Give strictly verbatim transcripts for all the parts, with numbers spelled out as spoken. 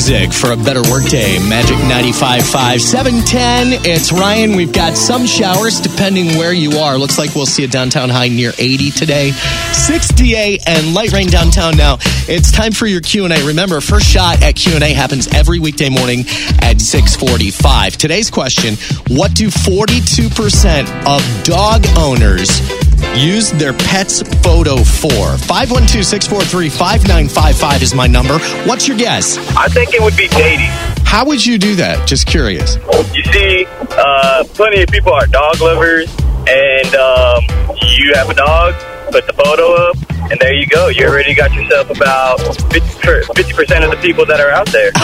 music for a better workday. Magic ninety-five point five, seven ten. It's Ryan. We've got some showers depending where you are. Looks like we'll see a downtown high near eighty today. sixty-eight and light rain downtown now. It's time for your Q and A. Remember, first shot at Q and A happens every weekday morning at six forty-five. Today's question, what do forty-two percent of dog owners use their pet's photo for? five one two, six four three, five nine five five is my number. What's your guess? I think it would be dating. How would you do that? Just curious. You see, uh, plenty of people are dog lovers, and um, you have a dog, put the photo up, and there you go. You already got yourself about fifty percent of the people that are out there.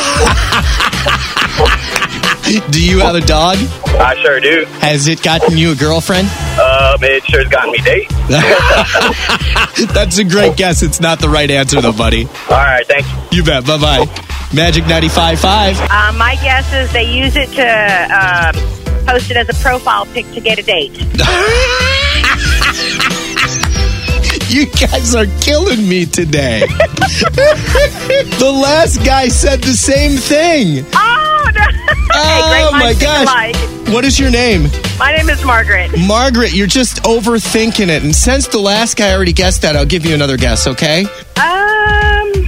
Do you have a dog? I sure do. Has it gotten you a girlfriend? Um, it sure's gotten me dates. That's a great guess. It's not the right answer, though, buddy. All right, thank you. You bet. Bye-bye. Magic ninety-five point five. Uh, my guess is they use it to uh, post it as a profile pic to get a date. You guys are killing me today. The last guy said the same thing. Oh, no. Hey, great Oh, my minds think gosh. alike. What is your name? My name is Margaret. Margaret, you're just overthinking it. And since the last guy already guessed that, I'll give you another guess, okay? Um...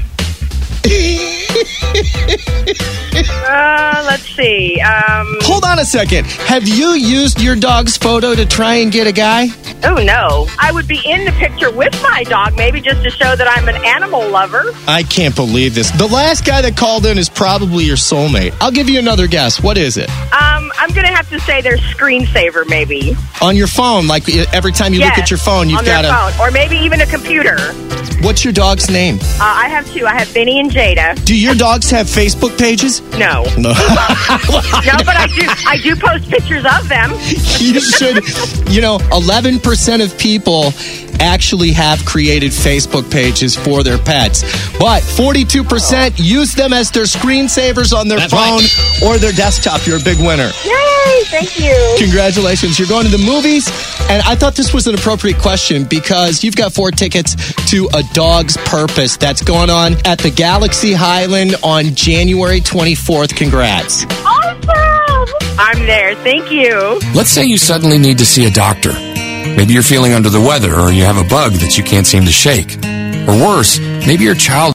uh, let's see. Um, Hold on a second. Have you used your dog's photo to try and get a guy? oh, no. I would be in the picture with my dog, maybe just to show that I'm an animal lover. I can't believe this. The last guy that called in is probably your soulmate. I'll give you another guess. What is it? Um, I'm going to have to say their screensaver, maybe. On your phone, like every time you yes, look at your phone, you've on got their a... phone. Or maybe even a computer. What's your dog's name? Uh, I have two. I have Benny and Jada. Do your dogs have Facebook pages? No. No. No, but I do I do post pictures of them. You should. You know, eleven percent of people actually have created Facebook pages for their pets, but forty-two percent use them as their screensavers on their That's phone right. or their desktop. You're a big winner. Yay, thank you. Congratulations. You're going to the movies. And I thought this was an appropriate question because you've got four tickets to A Dog's Purpose. That's going on at the Galaxy Highland on January twenty-fourth. Congrats. Awesome. I'm there. Thank you. Let's say you suddenly need to see a doctor. Maybe you're feeling under the weather or you have a bug that you can't seem to shake. Or worse, maybe your child